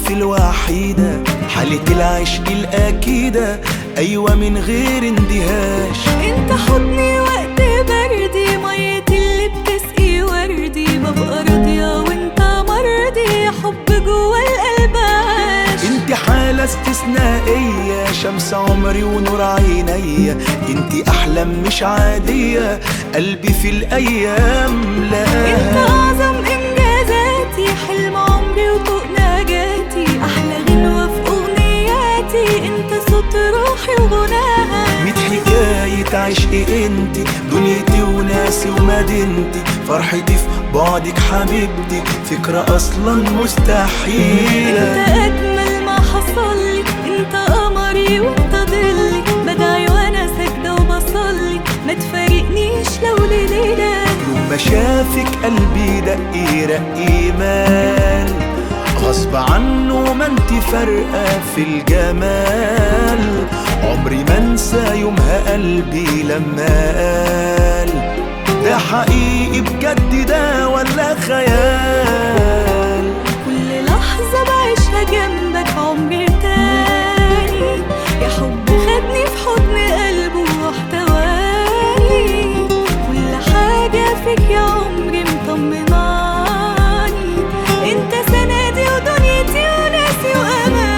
حالتي الوحيدة، حالة العشق الأكيدة، أيوة من غير اندهاش. انت حضني وقت بردي، مية اللي بتسقي وردي، ببقى راضية وانت مرضي، حب جوا القلب عاش. انت حالة استثنائية، شمس عمري ونور عينيا، انت أحلام مش عادية، قلبي في الأيام لقاها. انت أعظم إنجازاتي، حلم عمري وطوق نجاتي، أحلى غنوة في أغنياتي، انت صوت روحي وغناها. 100 حكاية عشق انت، دنيتي وناسي ومدينتي، فرحتي في بعدك حبيبتي، فكرة أصلا مستحيلة. انت أجمل ما حصلي، انت قمري وانت ضلي، بدعي وانا ساجدة وبصلي، ما تفارقنيش لو ليلة. يوم ما شافك قلبي دق رق إيمان، غصب عنه ما انت فارقة في الجمال، عمري ما انسى يومها قلبي لما قال ده حقيقي بجد ده ولا خيال. كل لحظة بعيشها جنبك عمري تاني، يا حب خدني في حضن قلبه واحتواني، كل حاجة فيك يا عمري مطمناني، انت سندي ودنيتي وناسي وأماني.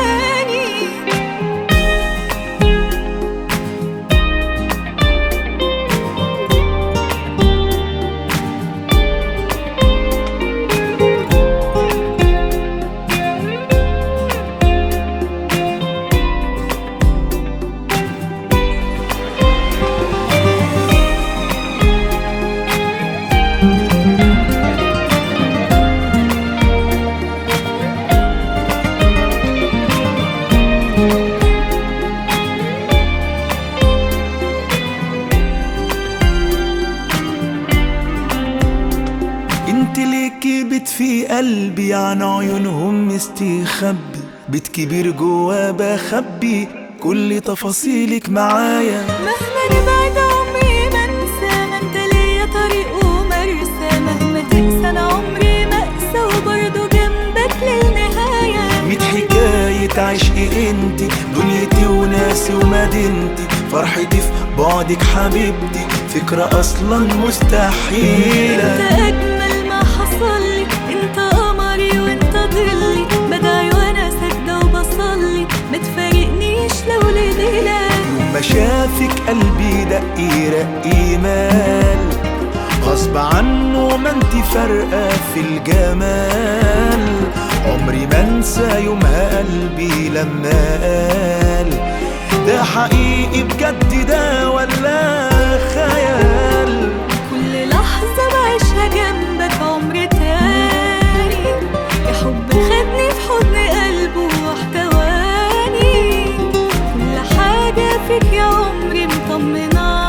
انت ليكي بتفي قلبي، عن عيونهم مستخبي، بيت كبير جوا بخبي كل تفاصيلك معايا. مهما نبعد عمري ما انسى، ما انت ليا طريق ومرسى، مهما تنسى انا عمري ما اقسى، وبرضه جنبك للنهاية. 100 حكاية عشق انت، دنيتي وناسي ومدينتي، فرحتي في بعدك حبيبتي، فكرة أصلا مستحيلة. انت أجمل ما حصلي، انت قمري وانت ضلي، بدعي وانا ساجدة وبصلي، ما تفارقنيش لو ليلة. يوم ما شافك قلبي دق رق إيمان، غصب عنه ما انت فارقة في الجمال، عمري ما انسى يومها قلبي لما قال ده حقيقي بجد ده ولا خيال. كل لحظة بعيشها جنبك عمري تاني، يا حب خدني في حضن قلبه واحتواني، كل حاجة فيك يا عمري مطمناني.